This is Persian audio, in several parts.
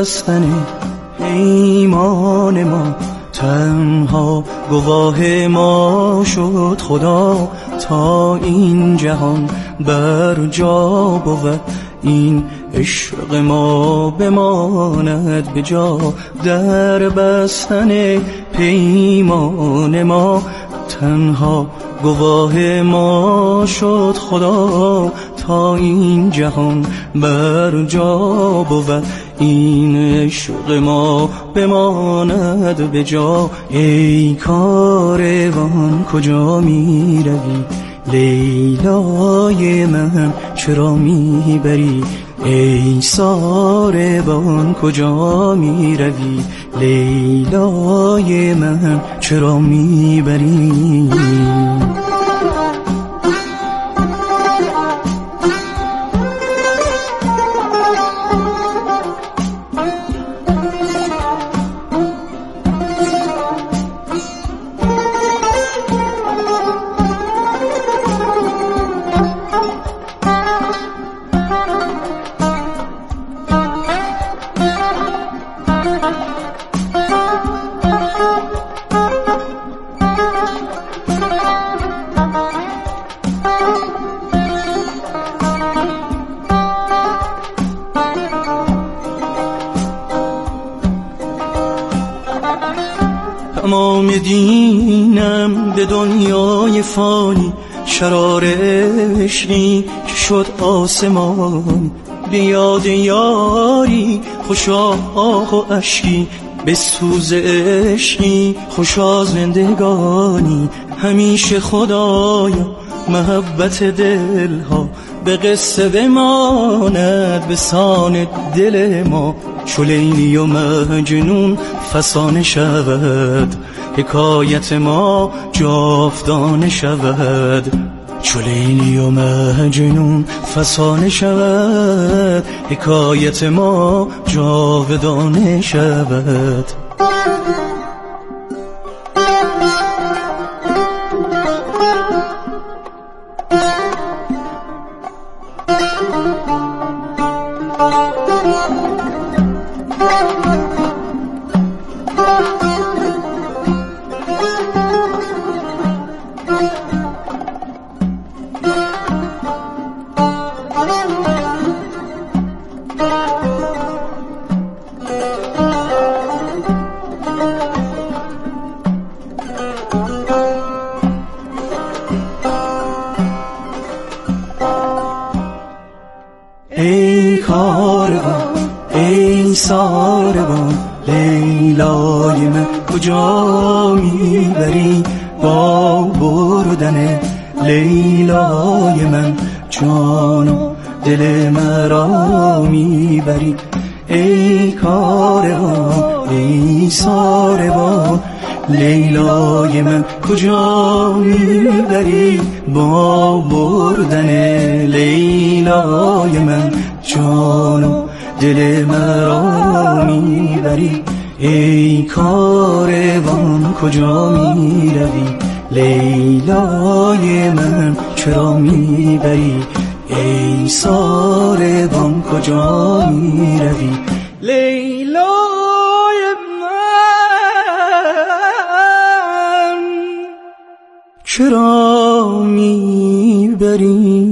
بستن پیمان ما، تنها گواه ما شد خدا تا این جهان بر جا بود. این عشق ما بماند به جا، در بستن پیمان ما، تنها گواه ما شد خدا تا این جهان بر جا بود. این عشق ما بماند به جا. ای کاروان کجا می روی، لیلای من چرا می بری؟ ای ساربان کجا می روی، لیلای من چرا می بری؟ تمام دینم به دنیای فانی، شرار عشقی که شد آسمان. به یاد یاری خوشا آه و اشکی، به سوز عشقی خوشا زندگانی. همیشه خدایا محبت دلها به قصه بماند به سان دل ما. چو لیلی و مجنون فسانه شود، حکایت ما جاودانه شود. چو لیلی و مجنون فسانه شود، حکایت ما جاودانه شود. ای کاروان ای ساربان، لیلای من کجا میبری؟ با بردن لیلای من جان و دل مرا میبری. ای کاروان ای ساربان، لیلای من کجا میبری؟ با بردن لیلای من جان و دل مرا میبری. ای کاروان کجا میروی، لیلای من چرا میبری؟ ای ساربان کجا میروی، لیلای چرا میبری؟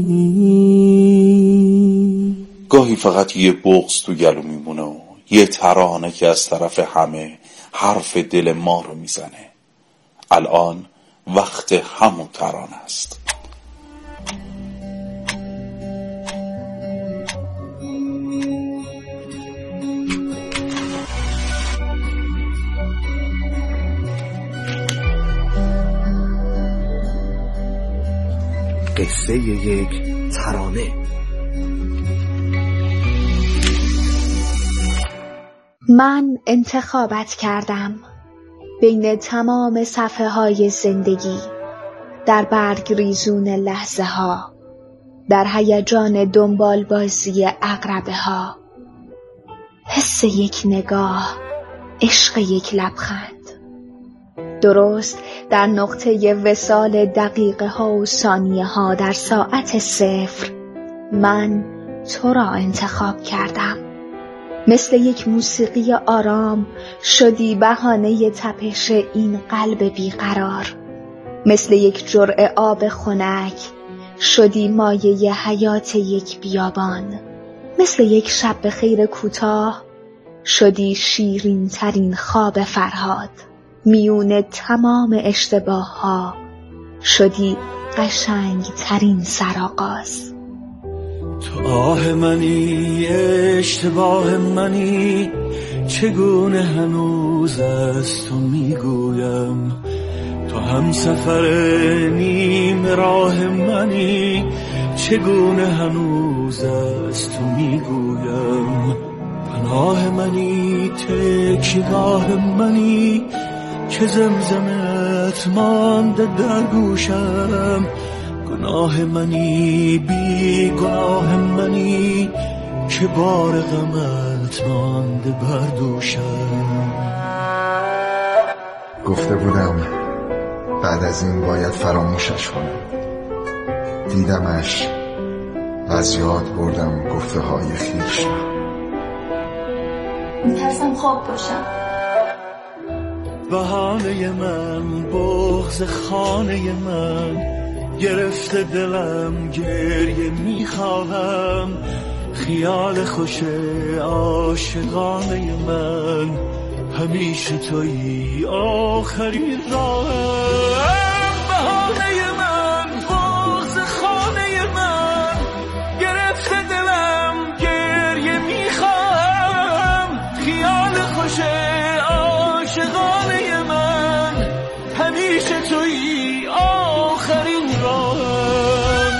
گاهی فقط یه بغض تو گلو میمونه و یه ترانه که از طرف همه حرف دل ما رو میزنه. الان وقت همون ترانه است. قصه یک ترانه. من انتخابت کردم بین تمام صفحه های زندگی، در برگ ریزون لحظه ها، در هیجان دنبال بازی عقربه ها، حس یک نگاه، عشق یک لبخند. درست در نقطه وصال دقیقه ها و ثانیه ها در ساعت 0 من تو را انتخاب کردم. مثل یک موسیقی آرام شدی بهانه تپش این قلب بیقرار. مثل یک جرعه آب خنک شدی مایه حیات یک بیابان. مثل یک شب به خیر کوتاه شدی شیرین ترین خواب فرهاد. میون تمام اشتباه ها شدی قشنگ ترین سرآغاز. تو آه منی، اشتباه منی، چگونه هنوز از تو میگویم. تو هم سفر نیم راه منی، چگونه هنوز از تو میگویم. پناه منی، تکیه‌گاه منی، که زمزمت مانده در گوشم. گناه منی، بی گناه منی، که بار غمت مانده بر دوشم. گفته بودم بعد از این باید فراموشش کنم. دیدمش و از یاد بردم گفته های خویش را. میترسم خواب باشم. بهانه من، بغض خانه من، گرفته دلم گریه میخواهم. خیال خوش عاشقانه من، همیشه تویی آخرین راهم. بهانه من، بغض خانه من، گرفته دلم گریه میخواهم. خیال خوش عاشقانه من، همیشه تویی آخرین راهم.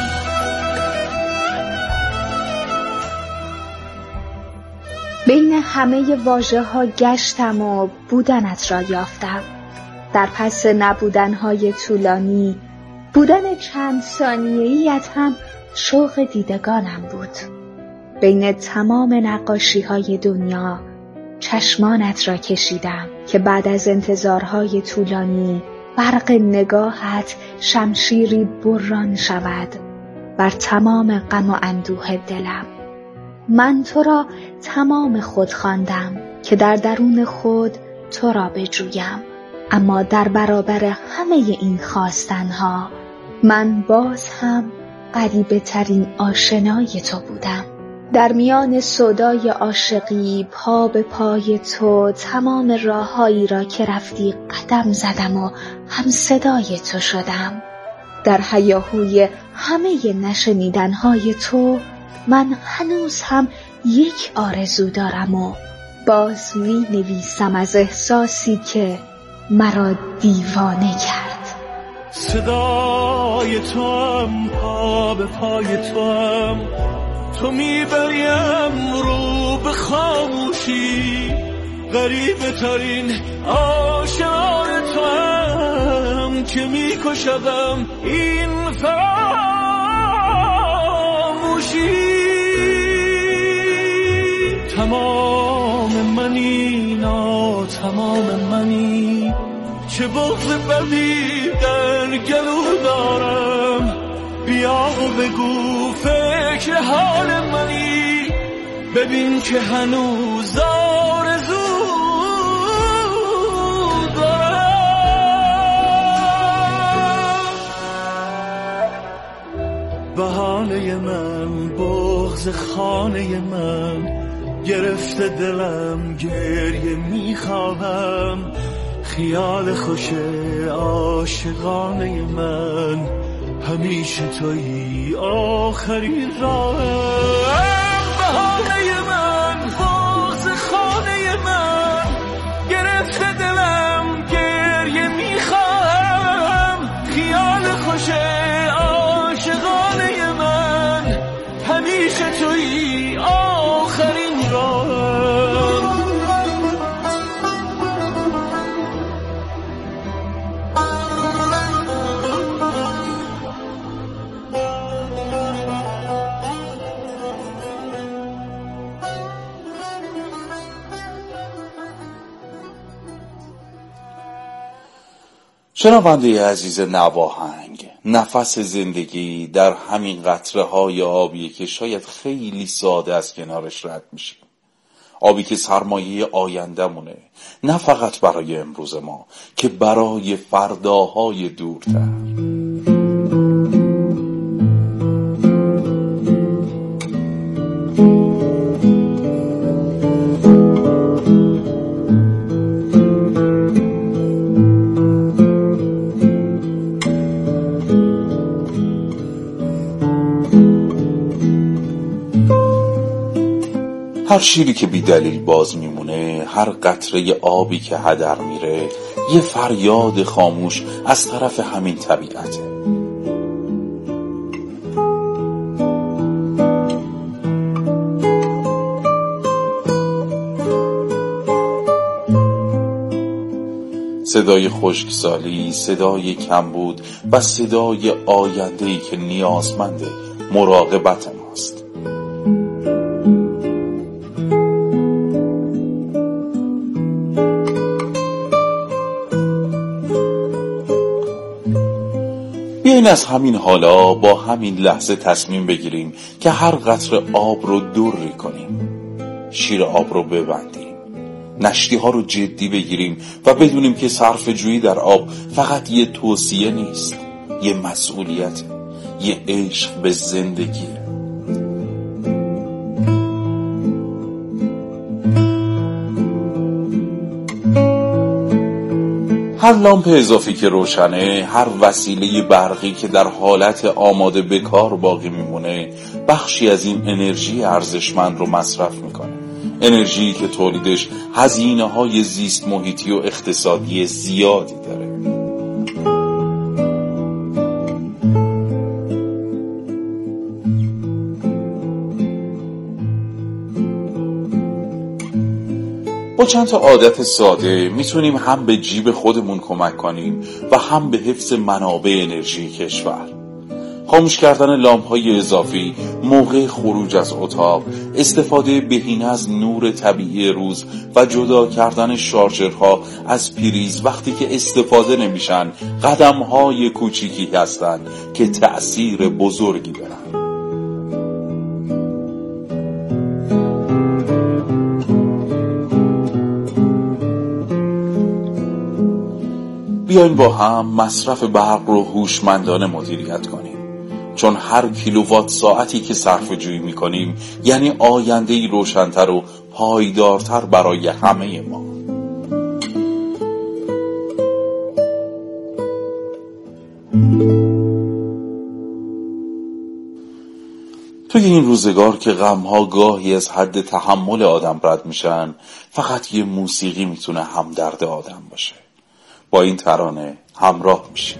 بین همه واژه‌ها گشتم و بودنت را یافتم. در پس نبودن‌های طولانی، بودن چند ثانیه‌ایت هم شوق دیدگانم بود. بین تمام نقاشی‌های دنیا چشمانت را کشیدم که بعد از انتظارهای طولانی برق نگاهت شمشیری بران شود بر تمام غم و اندوه دلم. من تو را تمام خود خواندم که در درون خود تو را بجویم، اما در برابر همه این خواستنها من باز هم غریبه ترین آشنای تو بودم. در میان سودای عاشقی پا به پای تو تمام راههایی را که رفتی قدم زدم و هم صدای تو شدم. در هیاهوی همه نشنیدنهای تو من هنوز هم یک آرزو دارم و باز می نویسم از احساسی که مرا دیوانه کرد. صدای تو هم، پا به پای تو هم، تو میبریم رو به خاموشی. غریبه ترین آشنای تو هم که میکشدم این فراموشی. تمام منی، تمام منی، چه بغض بدی در گلو دارم. بیا و بگو فکر حال منی، ببین که هنوز آرزو دارم. بهانه من، بغض خانه من، گرفته دلم گریه میخواهم. خیال خوش عاشقانه من، همیشه تویی آخرین راهم. بهانه من، بغض خانه من، گرفته دلم گریه میخواهم. خیال خوش عاشقانه من، همیشه تویی آخرین راهم. شنونده عزیز نواهنگ، نفس زندگی در همین قطره های آبیه که شاید خیلی ساده از کنارش رد میشیم. آبی که سرمایه آینده‌مونه، نه فقط برای امروز ما که برای فرداهای دورتر. هر شیری که بی دلیل باز میمونه، هر قطره آبی که هدر میره، یه فریاد خاموش از طرف همین طبیعته. صدای خشکسالی، صدای کمبود و صدای آینده‌ای که نیازمند مراقبت ماست. بیاین از همین حالا با همین لحظه تصمیم بگیریم که هر قطره آب رو دوری کنیم، شیر آب رو ببندیم، نشتی ها رو جدی بگیریم و بدونیم که صرفه جویی در آب فقط یه توصیه نیست، یه مسئولیت، یه عشق به زندگیه. هر لامپ اضافی که روشنه، هر وسیله برقی که در حالت آماده به کار باقی میمونه، بخشی از این انرژی ارزشمند رو مصرف میکنه. انرژی که تولیدش هزینه‌های زیست محیطی و اقتصادی زیادی داره. با چند تا عادت ساده میتونیم هم به جیب خودمون کمک کنیم و هم به حفظ منابع انرژی کشور. خاموش کردن لامپ‌های اضافی موقع خروج از اتاق، استفاده بهینه از نور طبیعی روز و جدا کردن شارژرها از پریز وقتی که استفاده نمیشن، قدم‌های کوچیکی هستن که تأثیر بزرگی دارن. بیاین با هم مصرف برق رو هوشمندانه مدیریت کنیم، چون هر کیلووات ساعتی که صرفه جویی میکنیم یعنی آینده‌ای روشن‌تر و پایدارتر برای همه ما. توی این روزگار که غم‌ها گاهی از حد تحمل آدم رد میشن، فقط یه موسیقی میتونه همدرد آدم باشه. با این ترانه همراه میشیم.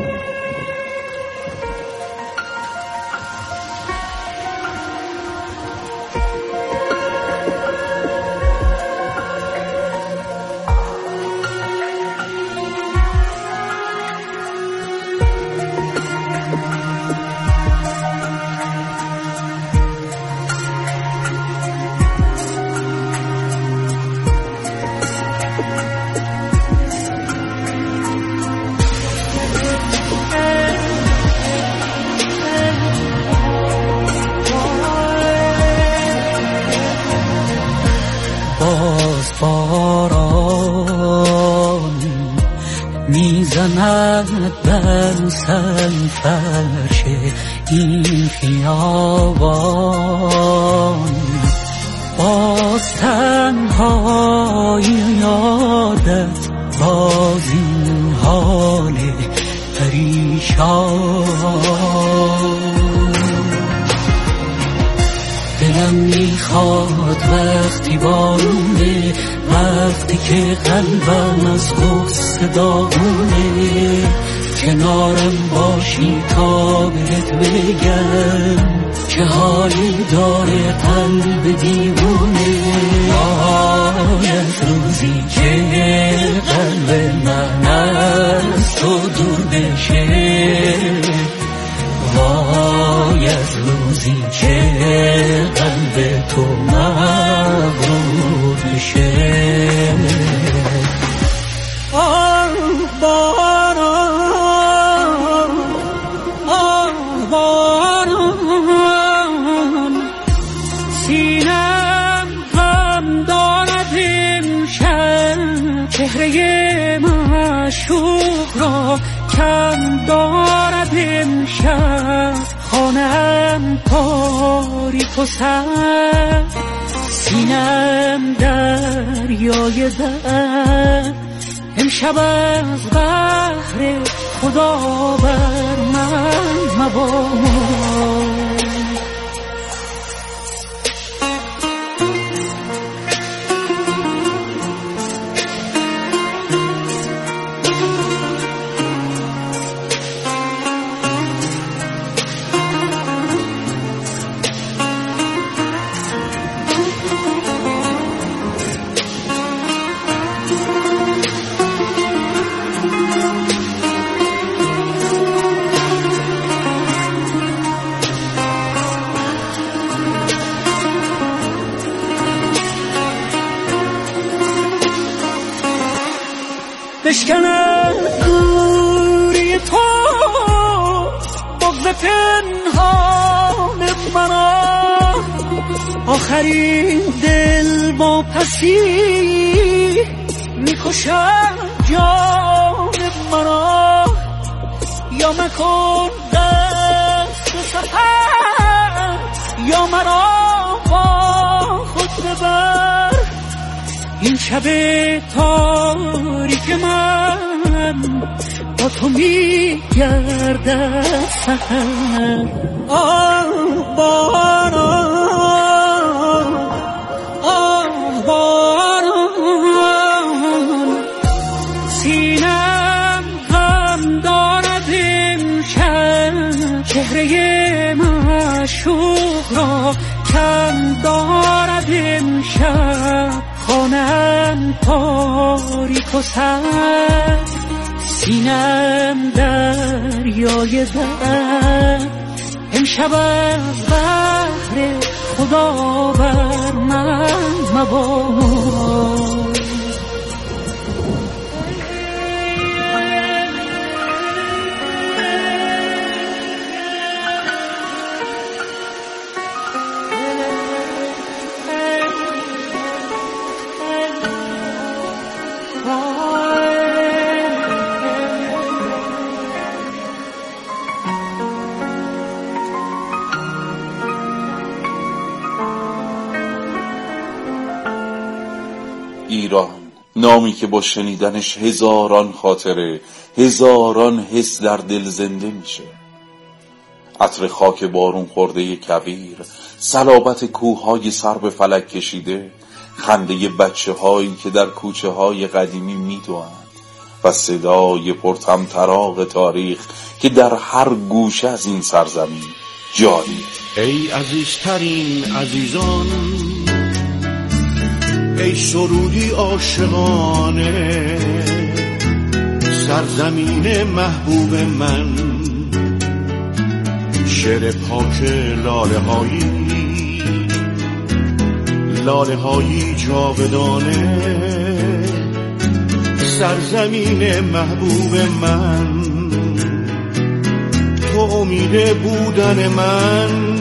میزند بر سر فرش این خیابان، باز تنهای یادت، باز این حال پریشان. دلم میخواد وقتی بارونه، وقتی که قلبم از غصه داغونه، کنارم باشی تا بهت بگم چه حالی داره قلب دیوونه. باید روزی که قلب من از تو دور بشه، باید روزی که قلب تو مغرور بشه. باران سینم غم دارد، معشوق را کم دارد امشب، خانم تاریک و سرد، سینم دریای درد. امشب از بحر خدا بر من مباد. بشکنم دوری تو بغض پنهان مرا، آخرین دل با پسی میکشم جان مرا. یا مکن دست سفر یا مرا با خود ببر، این شب تاریک من با تو میگردد سحر. آه باران، آه باران، سینم غم دارد امشب، چهره معشوق را کم دارد امشب، خانم تاریک و سرد، سینم دریای درد. امشب از بحر خدا بر من مباد. ایران، نامی که با شنیدنش هزاران خاطره، هزاران حس در دل زنده میشه. عطر خاک بارون خورده کویر، صلابت کوههای سر به فلک کشیده، خنده بچه هایی که در کوچه های قدیمی میدوند و صدای پرطمطراق تاریخ که در هر گوشه از این سرزمین جاری. ای عزیزترین عزیزان، ای سرودی عاشقانه، سرزمین محبوب من، شعر پاک لاله هایی جاودانه، سرزمین محبوب من، تو امید بودن من،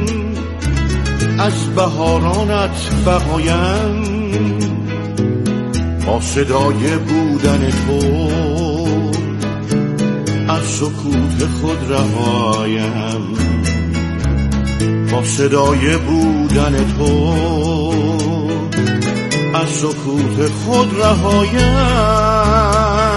از بهارانت بقایم، با صدای بودن تو از سکوت خود رهایم، با صدای بودن تو از سکوت خود رهایم.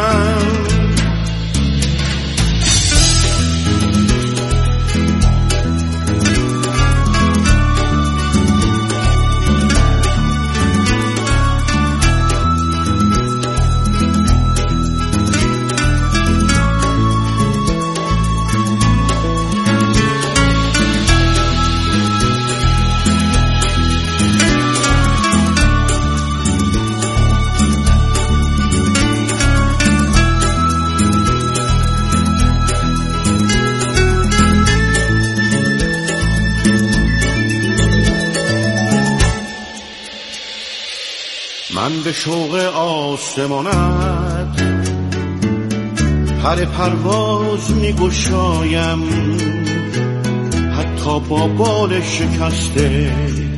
من به شوق آسمانت پر پرواز می گشایم، حتی با بال شکسته.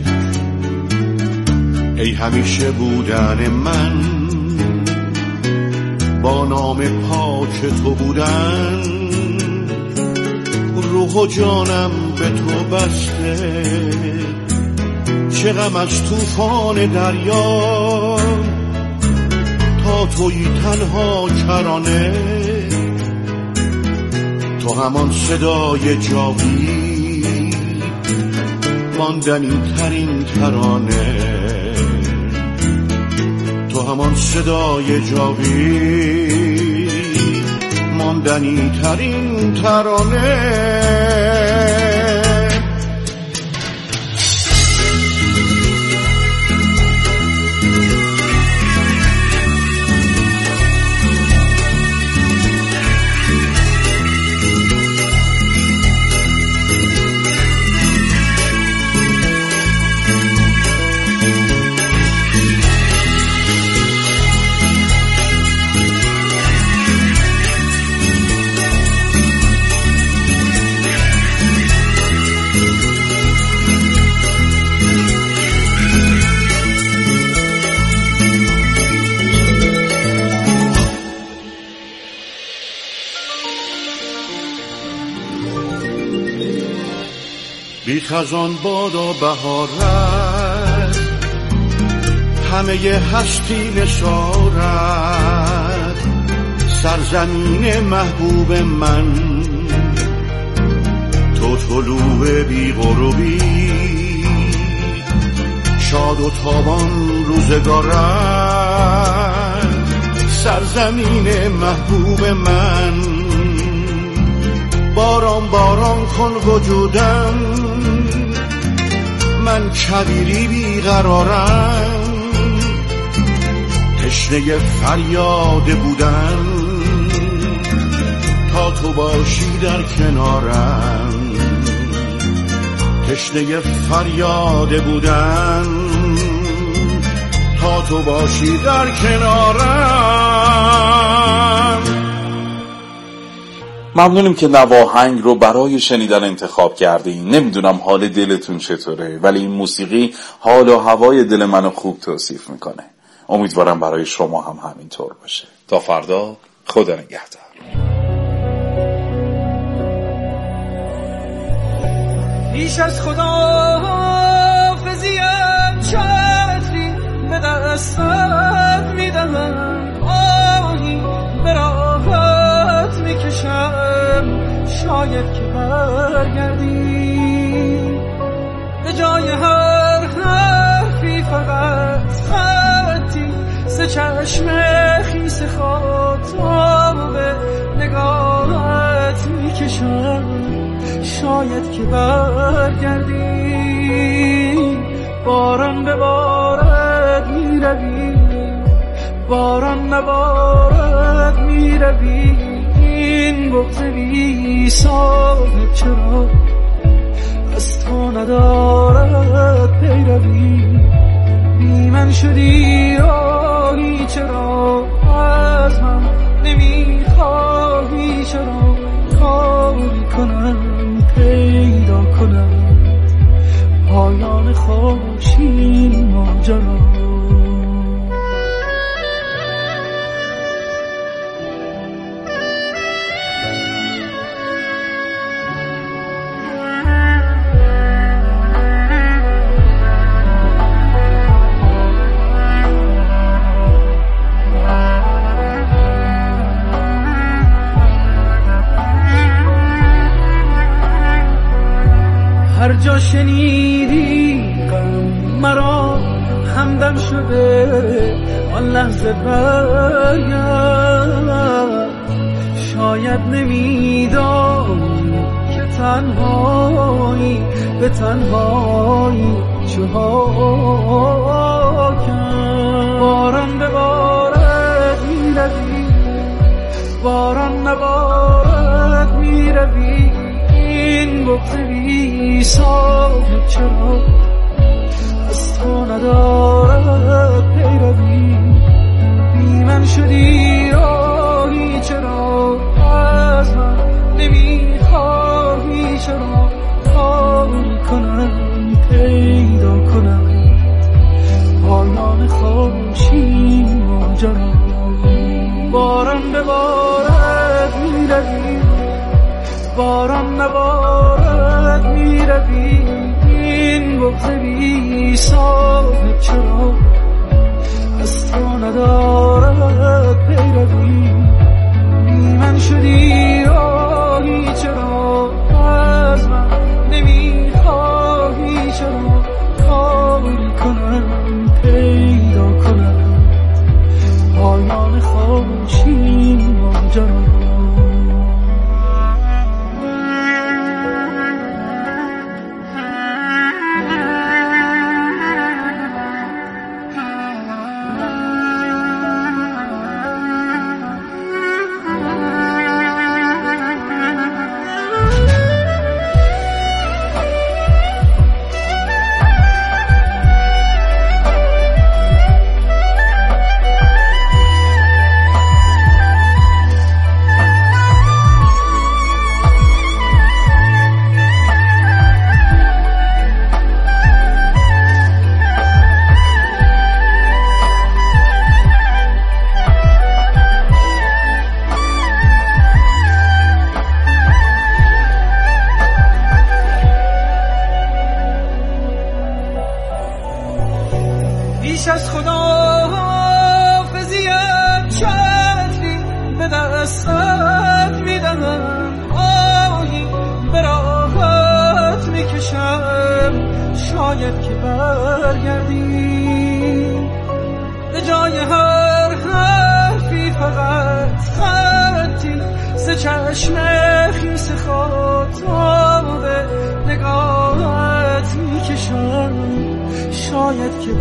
ای همیشه بودن من، با نام پاک تو بودن، روح و جانم به تو بسته. چه غم از طوفان دریا، تا تویی تنها کرانه. تو همان صدای جاوید، ماندنی ترین ترانه. تو همان صدای جاوید، ماندنی ترین ترانه. بی خزان بادا بهارت، همه هستی نثارت. سرزمین محبوب من، تو طلوع بی غروبی. شاد و تابان روزگارت، سرزمین محبوب من. باران باران کن وجودم، من کبیری بیقرارم. تشنه فریاد بودن، تا تو باشی در کنارم. تشنه فریاد بودن، تا تو باشی در کنارم. ممنونیم که نواهنگ رو برای شنیدن انتخاب کردین. نمیدونم حال دلتون چطوره، ولی این موسیقی حال و هوای دل منو خوب توصیف میکنه. امیدوارم برای شما هم همینطور باشه. تا فردا، خدا نگهدار. پیش از خداحافظیم چتری به دستت میدهم، آهی به راحت میکشم، شاید که برگردی. به جای هر حرفی فقط خطی، سه چشم خیس خاطاب نگاهت میکشم، شاید که برگردی. باران ببارد میروی، باران نبارد میروی. این بغض بی صاحب چرا از تو ندارد پیروی. بی من شدی راهی، چرا از من نمیخواهی؟ چرا کاری کنم پیدا کنم پایان خوش این ماجرا. هر جا شنیدی غم مرا همدم شده، آن لحظه برگرد. شاید نمیدانی که تنهایی به تنهایی چها کرد. باران ببارد میروی، باران نبارد میروی. این بغض بی صاحب چرا از تو ندارد پیروی. بی من شدی راهی، چرا از من نمیخواهی؟ چرا کاری کنم پیدا کنم پایان خوش این ماجرا. باران باران ببارد میروی، باران نبارد میروی، این بغض بی صاحب چرا از تو ندارد پیروی، بی من شدی آهی چرا از من نمیخواهی، چرا کاری کنم پیدا کنم پایان خاموشی ماجرا. بیش از خدا حافظیت چندی به دستت میدم، آهی به راحت میکشم شاید که برگردی، به جای هر حرفی فقط خطی ز چشم خیس خاطاب نگاهت میکشم شاید که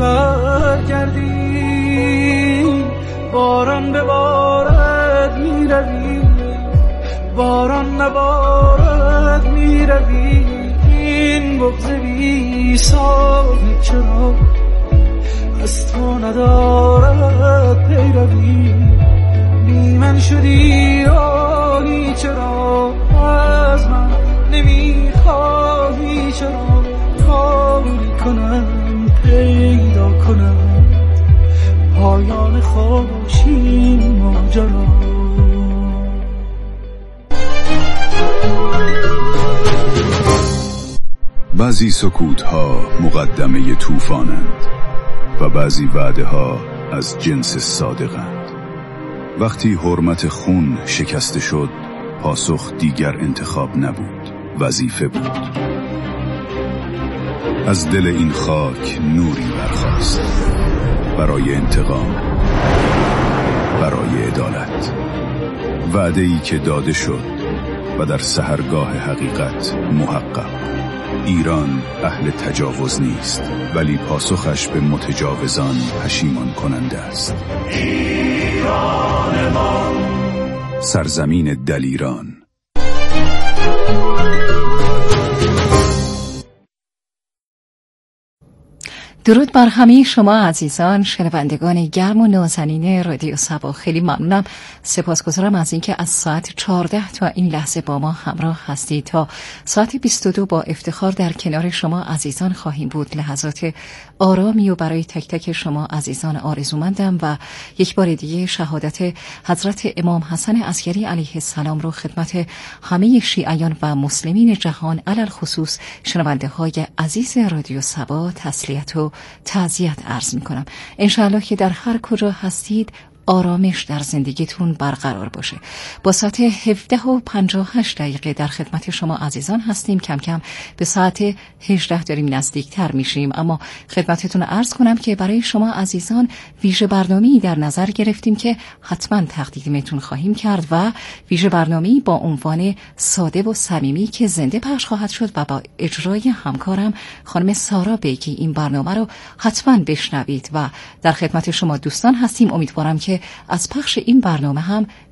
برگردی، باران ببارد میروی، باران نبارد میروی، این بغض بی صاحب چرا از تو ندارد پیروی، بی من شدی آهی چرا از من نمیخواهی، چرا کاری کنم پیدا کنم پایان خاموشی ماجرا. بعضی سکوت‌ها مقدمه طوفانند و بعضی وعده‌ها از جنس صادقند. وقتی حرمت خون شکسته شد، پاسخ دیگر انتخاب نبود، وظیفه بود. از دل این خاک نوری برخاست برای انتقام، برای عدالت. وعده‌ای که داده شد و در سحرگاه حقیقت محقق. ایران اهل تجاوز نیست، ولی پاسخش به متجاوزان پشیمان کننده است. ایران ما، سرزمین دلیران. درود بر همه شما عزیزان شنوندگان گرم و نازنین رادیو صبا. خیلی ممنونم، سپاسگزارم از اینکه از ساعت 14 تا این لحظه با ما همراه هستید. تا ساعت 22 با افتخار در کنار شما عزیزان خواهیم بود. لحظات آرامی و برای تک تک شما عزیزان آرزومندم و یک بار دیگه شهادت حضرت امام حسن عسکری علیه السلام رو خدمت همه شیعیان و مسلمین جهان علل خصوص شنونده های عزیز رادیو صبا تسلیت و تعزیت عرض می‌کنم. انشاءالله که در هر کجا هستید آرامش در زندگیتون برقرار باشه. با ساعت 17:58 در خدمت شما عزیزان هستیم. کم کم به ساعت 18 داریم نزدیکتر میشیم، اما خدمتتون عرض کنم که برای شما عزیزان ویژه برنامه‌ای در نظر گرفتیم که حتما تقدیمتون خواهیم کرد و ویژه برنامه‌ای با عنوان ساده و صمیمی که زنده پخش خواهد شد و با اجرای همکارم خانم سارا بیگی. این برنامه رو حتما بشنوید و در خدمت شما دوستان هستیم. امیدوارم که از پخش این برنامه هم